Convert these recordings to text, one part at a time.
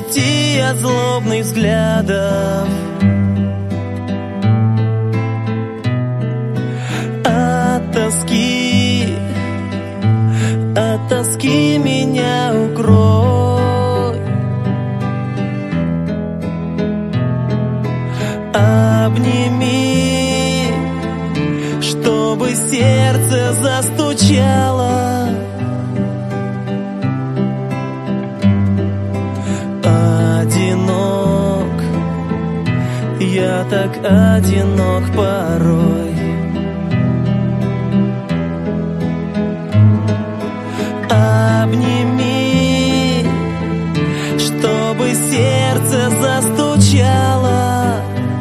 уйти от злобных взглядов, от тоски меня укрой. Обними, чтобы сердце застучало. Одинок, я так одинок порой. Обними, чтобы сердце застучало.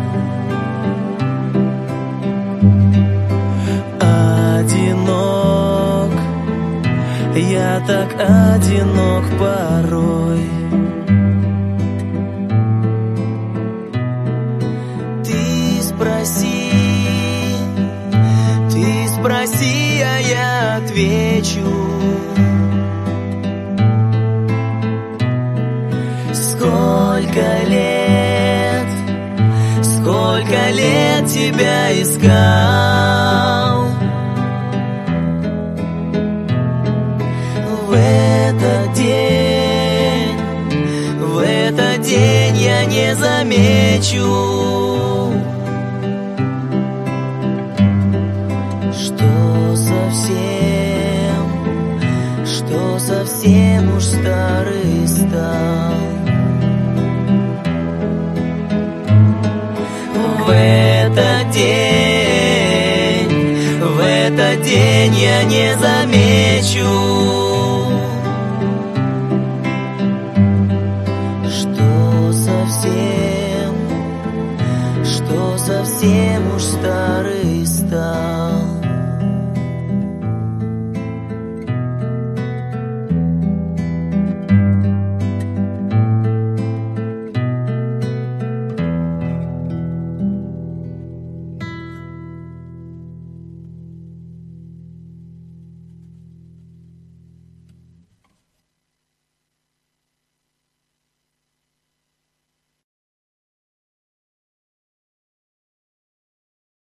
Одинок, я так одинок порой. Ты спроси, а я отвечу. Сколько лет тебя искал. В этот день я не замечу, что совсем уж старый стал. В этот день я не замечу,